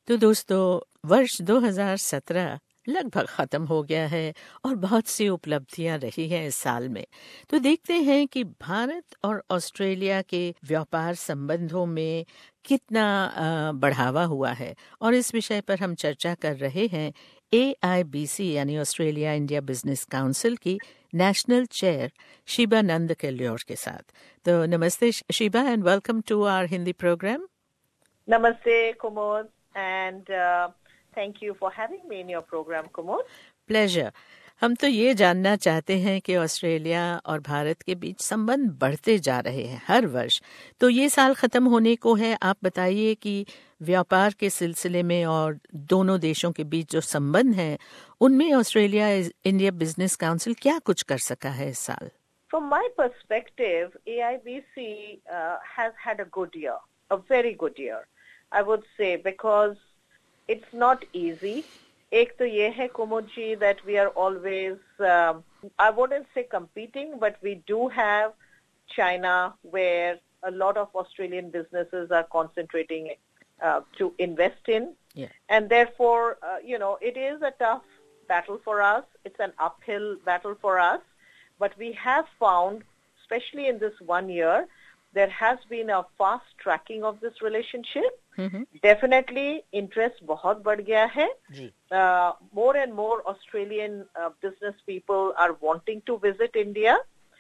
तो दोस्तों, वर्ष 2017 लगभग ख़त्म हो गया है और बहुत सी उपलब्धियां रही हैं इस साल में। तो देखते हैं कि भारत और ऑस्ट्रेलिया के व्यापार संबंधों में कितना बढ़ावा हुआ है, और इस विषय पर हम चर्चा कर रहे हैं AIBC यानी ऑस्ट्रेलिया इंडिया बिजनेस काउंसिल की नेशनल चेयर शीबा नंद केल्योर के साथ। तो नमस्ते Sheba, and welcome to our Hindi program. Namaste, Kumud, and thank you for having me in your program, Kumud. Pleasure. हम तो ये जानना चाहते हैं कि ऑस्ट्रेलिया और भारत के बीच संबंध बढ़ते जा रहे हैं हर वर्ष। तो ये साल खत्म होने को है, आप बताइए कि व्यापार के सिलसिले में और दोनों देशों के बीच जो संबंध हैं उनमें ऑस्ट्रेलिया इंडिया बिजनेस काउंसिल क्या कुछ कर सका है इस साल? From my perspective, AIBC has had a good year, a very good year, I would say, because it's not easy. एक तो ये है, Kumud ji, that we are always, I wouldn't say competing, but we do have China, where a lot of Australian businesses are concentrating to invest in. Yeah. And therefore, it is a tough battle for us. It's an uphill battle for us. But we have found, especially in this 1 year, there has been a fast tracking of this relationship. Mm-hmm. Definitely, interest बहुत बढ़ गया है. जी. More and more Australian business people are wanting to visit India.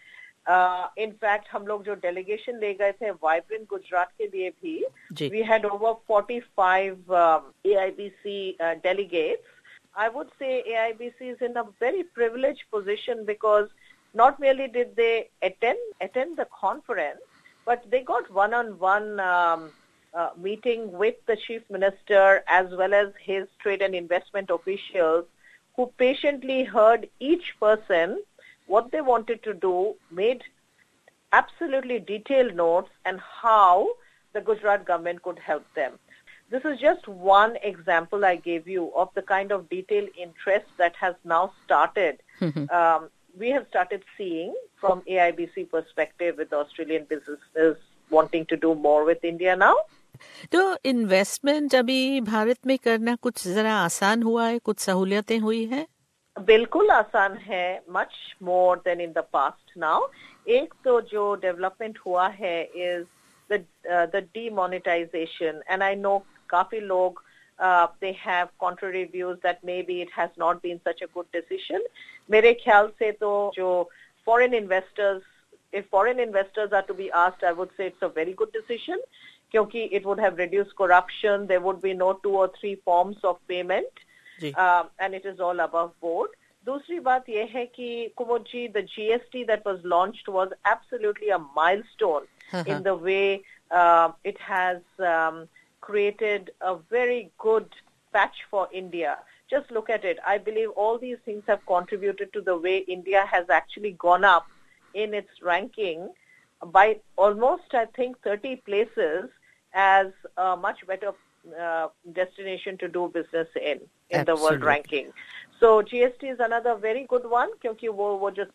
In fact, हम लोग जो delegation ले गए थे Vibrant Gujarat के लिए भी, जी. we had over 45 AIBC delegates. I would say AIBC is in a very privileged position because not merely did they attend the conference, but they got one-on-one meeting with the Chief Minister as well as his trade and investment officials, who patiently heard each person what they wanted to do, made absolutely detailed notes, and how the Gujarat government could help them. This is just one example I gave you of the kind of detailed interest that has now started. We have started seeing from AIBC perspective with Australian businesses wanting to do more with India now. तो investment अभी भारत में करना कुछ जरा आसान हुआ है, कुछ सहूलियतें हुई हैं? बिल्कुल आसान है, much more than in the past now. एक तो जो डेवलपमेंट हुआ है is the demonetization, and I know काफी लोग they have contrary views that maybe it has not been such a good decision. मेरे ख्याल से तो जो foreign investors, if foreign investors are to be asked, I would say it's a very good decision, क्योंकि it would have reduced corruption, there would be no 2 or 3 forms of payment, and it is all above board. दूसरी बात यह है कि कुमुद जी, the GST that was launched was absolutely a milestone in the way it has created a very good patch for India. Just look at it. I believe all these things have contributed to the way India has actually gone up in its ranking by almost, I think, 30 places as a much better destination to do business in Absolutely. the world ranking. So GST is another very good one, क्योंकि वो जो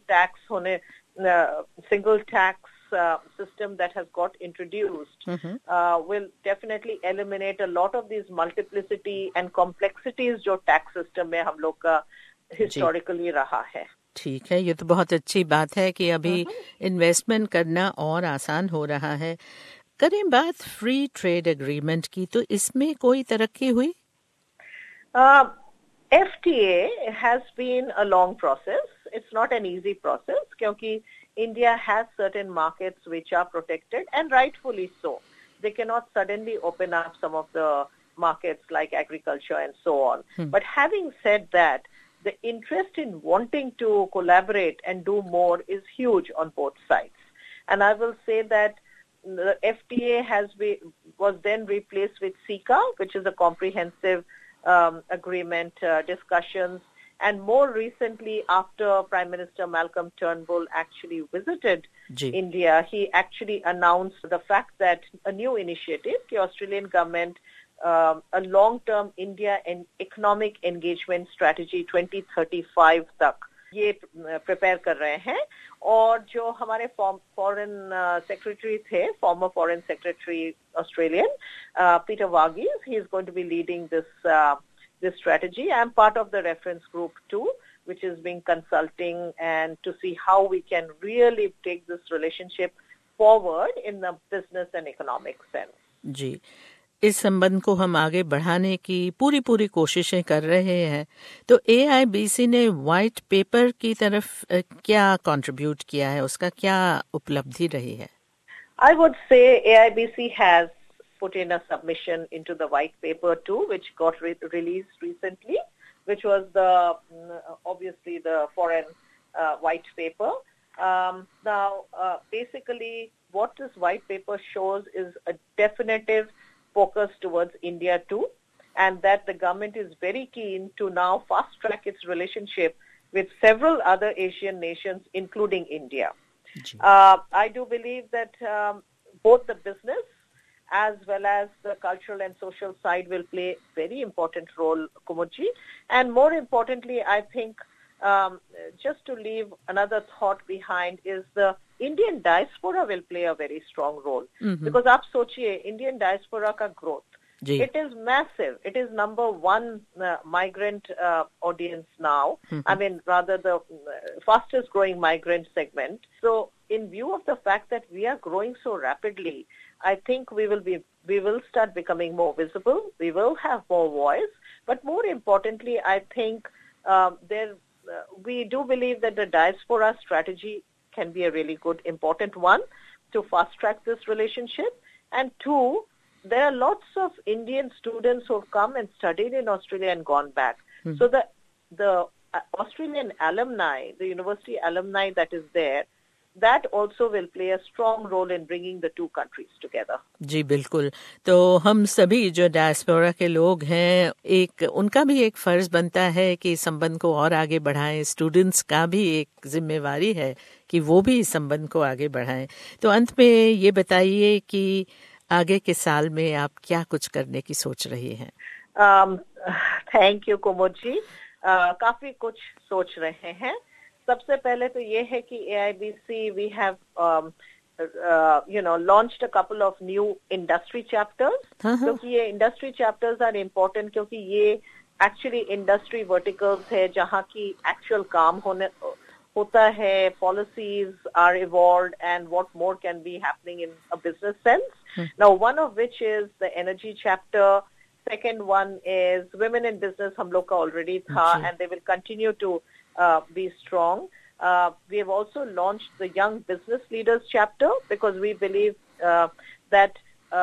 single tax system that has got introduced will definitely eliminate a lot of these multiplicity and complexities जो tax system में हम लोग का historically रहा है. ठीक है, ये तो बहुत अच्छी बात है कि अभी इन्वेस्टमेंट करना और आसान हो रहा है। करें बात फ्री ट्रेड एग्रीमेंट की, तो इसमें कोई तरक्की हुई? FTA has been a long process. It's not an easy process क्योंकि India has certain markets which are protected, and rightfully so. They cannot suddenly open up some of the markets like agriculture and so on. But having said that, the interest in wanting to collaborate and do more is huge on both sides. And I will say that the FTA was then replaced with CICA, which is a comprehensive agreement discussions. And more recently, after Prime Minister Malcolm Turnbull actually visited India, he actually announced the fact that a new initiative, the Australian government, a long-term India and economic engagement strategy 2035 tak, ये prepare कर रहे हैं। और जो हमारे foreign secretary थे, former foreign secretary Australian Peter Varghese, he is going to be leading this strategy. I'm part of the reference group too, which is being consulting and to see how we can really take this relationship forward in the business and economic sense. जी, इस संबंध को हम आगे बढ़ाने की पूरी कोशिशें कर रहे हैं। तो AIBC ने व्हाइट पेपर की तरफ क्या कंट्रीब्यूट किया है, उसका क्या उपलब्धि रही है? I would say AIBC has put in a submission into the white paper too, which got released recently, which was obviously the foreign white paper. Now, basically, what this white paper shows is a definitive focus towards India too, and that the government is very keen to now fast track its relationship with several other Asian nations, including India. I do believe that both the business as well as the cultural and social side will play a very important role, Kumudji. And more importantly, I think just to leave another thought behind is the Indian diaspora will play a very strong role. Because aap sochiye, Indian diaspora ka growth, it is massive. It is number one migrant audience now. I mean, rather the fastest growing migrant segment. So in view of the fact that we are growing so rapidly, I think we will start becoming more visible. We will have more voice. But more importantly, I think we do believe that the diaspora strategy can be a really good, important one to fast track this relationship. And two, there are lots of Indian students who have come and studied in Australia and gone back. So the Australian alumni, the university alumni that is there, that also will play a strong role in bringing the two countries together. जी बिल्कुल। तो हम सभी जो diaspora के लोग हैं, उनका भी एक फर्ज बनता है कि संबंध को और आगे बढ़ाएं। स्टूडेंट्स का भी एक जिम्मेवारी है कि वो भी इस संबंध को आगे बढ़ाएं। तो अंत में ये बताइए कि आगे के साल में आप क्या कुछ करने की सोच रही हैं? Thank you Kumud ji. काफी कुछ सोच रहे हैं। सबसे पहले तो ये है कि AIBC we have launched a couple of new industry chapters. क्योंकि ये industry chapters are important क्योंकि ये actually industry verticals है जहाँ की actual काम होता है, policies are evolved and what more can be happening in a business sense. Now one of which is the energy chapter. Second one is women in business, हम लोग का already था and they will continue to be strong. We have also launched the Young Business Leaders chapter because we believe that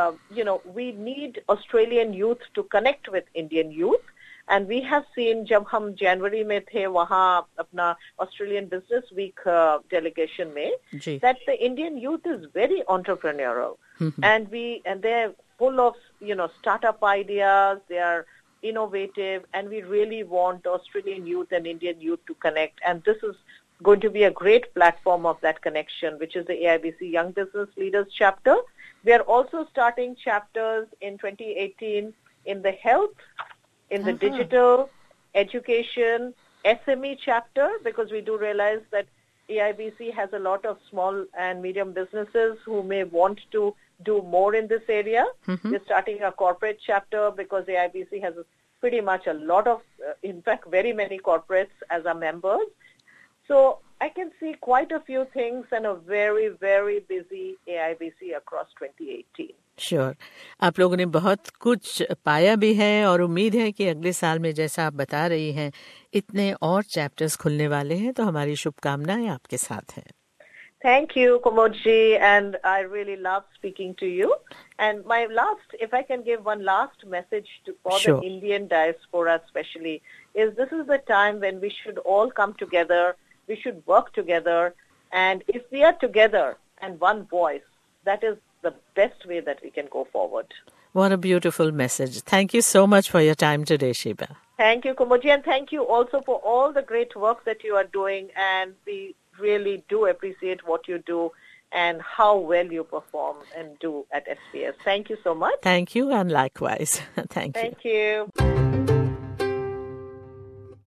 we need Australian youth to connect with Indian youth. And we have seen जब हम January में थे वहाँ अपना Australian Business Week delegation में that the Indian youth is very entrepreneurial and they're full of startup ideas. They are innovative, and we really want Australian youth and Indian youth to connect. And this is going to be a great platform of that connection, which is the AIBC Young Business Leaders chapter. We are also starting chapters in 2018 in the health, in the digital, education, SME chapter, because we do realize that AIBC has a lot of small and medium businesses who may want to do more in this area. We're starting a corporate chapter because AIBC has pretty much a lot of, in fact, very many corporates as our members. So I can see quite a few things and a very, very busy AIBC across 2018. Sure. आप लोगों ने बहुत कुछ पाया भी है और उम्मीद है कि अगले साल में जैसा आप बता रही हैं इतने और चैप्टर्स खुलने वाले हैं, तो हमारी शुभकामनाएं आपके साथ हैं। Thank you, Kumodji, and I really love speaking to you. And my last, if I can give one last message for the Indian diaspora especially, is this is the time when we should all come together, we should work together, and if we are together and one voice, that is the best way that we can go forward. What a beautiful message. Thank you so much for your time today, Sheba. Thank you, Kumodji, and thank you also for all the great work that you are doing, and we really do appreciate what you do and how well you perform and do at SBS. Thank you so much. Thank you, and likewise. Thank you. Thank you.